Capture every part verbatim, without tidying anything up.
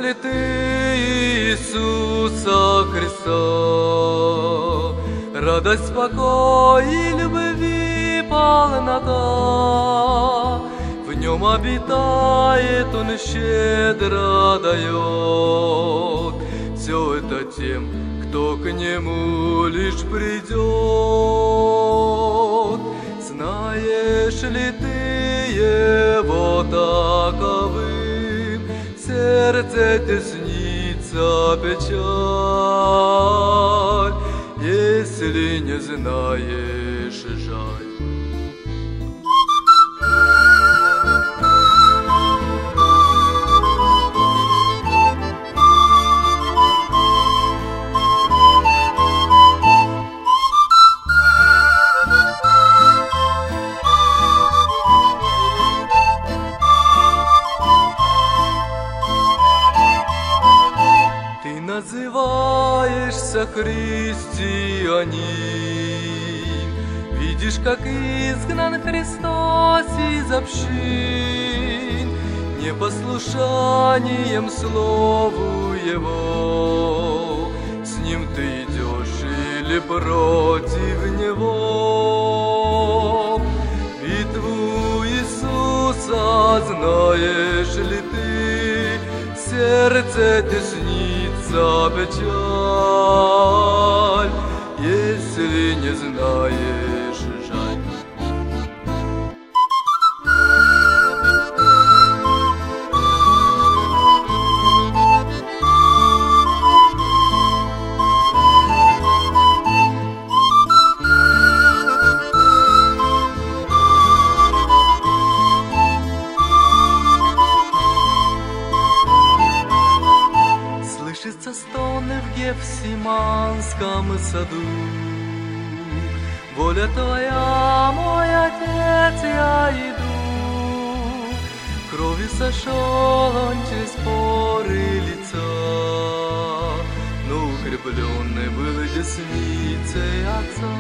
ли ты Иисуса Христа? Радость, покой и любви полнота, в нем обитает Он и щедро дает. Все это тем, кто к Нему лишь придет. Знаешь ли ты Его таковым? Сердце теснится печаль, если не знаешь, жаль. Называешься христианин, видишь, как изгнан Христос из общин, непослушанием слову Его. С Ним ты идешь или против Него? Битву Иисуса знаешь ли ты? Сердце теснится печаль, если не знаешь, жаль. Слышатся стоны в Гефсиманском саду. Воля Твоя, мой Отец, я иду. Кровью сошел Он через поры лица, но укрепленный был десницей Отца.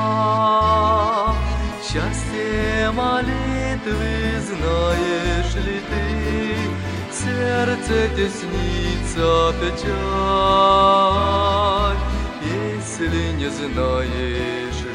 Счастье молитвы знаешь ли ты? Сердце теснится печаль, если не знаешь,